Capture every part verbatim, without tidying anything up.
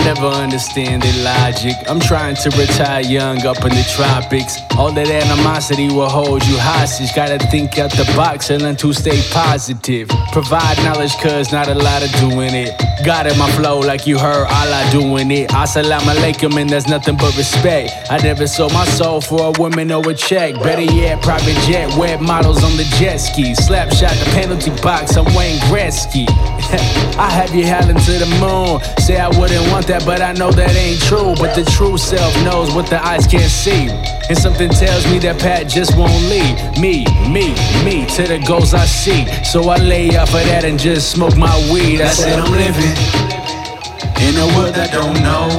never understand their logic. I'm trying to retire young up in the tropics. All that animosity will hold you hostage. Gotta think out the box and learn to stay positive. Provide knowledge cause not a lot of doing it. Got in my flow like you heard Allah doing it. Assalamu alaikum and there's nothing but respect. I never sold my soul for a woman or a check. Better yet, private jet, web models on the jet ski. Slap shot the penalty box, I'm Wayne Gretzky. I have you howling to the moon. Say I wouldn't want that, but I know that ain't true. But the true self knows what the eyes can't see. And something tells me that Pat just won't leave me, me, me to the goals I see. So I lay off of that and just smoke my weed. I said I'm living in a world I don't know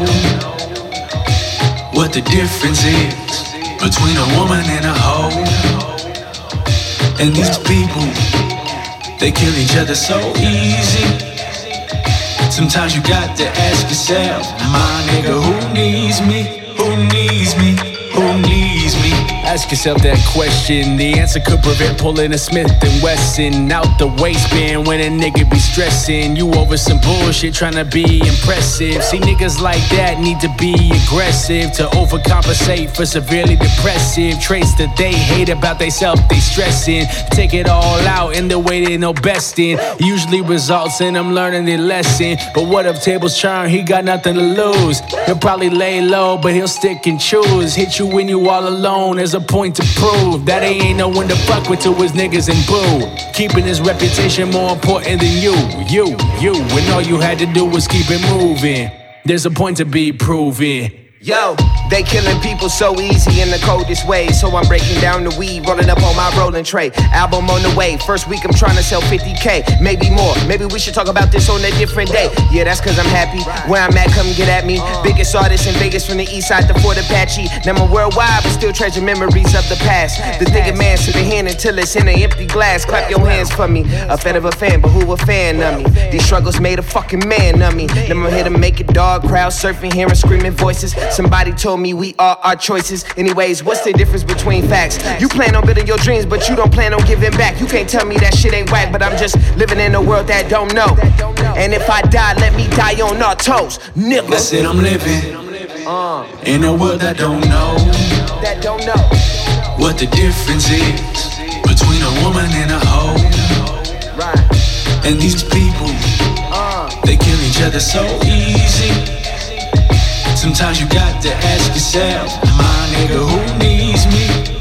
what the difference is between a woman and a hoe. And these people, they kill each other so easy. Sometimes you got to ask yourself, my nigga, who needs me? Who needs me? Who needs me? Ask yourself that question. The answer could prevent pulling a Smith and Wesson out the waistband when a nigga be stressing. You over some bullshit trying to be impressive. See, niggas like that need to be aggressive to overcompensate for severely depressive traits that they hate about theyself. They stressing, take it all out in the way they know best in. Usually results in them learning their lesson. But what if tables turn? He got nothing to lose. He'll probably lay low, but he'll stick and choose. Hit you when you all alone. There's a point to prove that he ain't no one to fuck with to his niggas and boo. Keeping his reputation more important than you, you, you. When all you had to do was keep it moving. There's a point to be proven. Yo, they killing people so easy in the coldest way. So I'm breaking down the weed, rolling up on my rolling tray. Album on the way, first week I'm trying to sell fifty K, maybe more. Maybe we should talk about this on a different day. Yeah, that's cause I'm happy. Where I'm at, come get at me. Biggest artist in Vegas from the east side to Fort Apache. Now I'm worldwide, but still treasure memories of the past. The thinking man to the hand until it's in an empty glass. Clap your hands for me. A fan of a fan, but who a fan of me? These struggles made a fucking man of me. Then I'm here to make it dog, crowd surfing, hearing screaming voices. Somebody told me we are our choices. Anyways, what's the difference between facts? You plan on building your dreams, but you don't plan on giving back. You can't tell me that shit ain't whack, but I'm just living in a world that don't know. And if I die, let me die on our toes, nigga. I said I'm living uh, in a world that don't know That don't know what the difference is between a woman and a hoe. Right. And these people, uh, they kill each other so easy. Sometimes you got to ask yourself, my nigga, who needs me?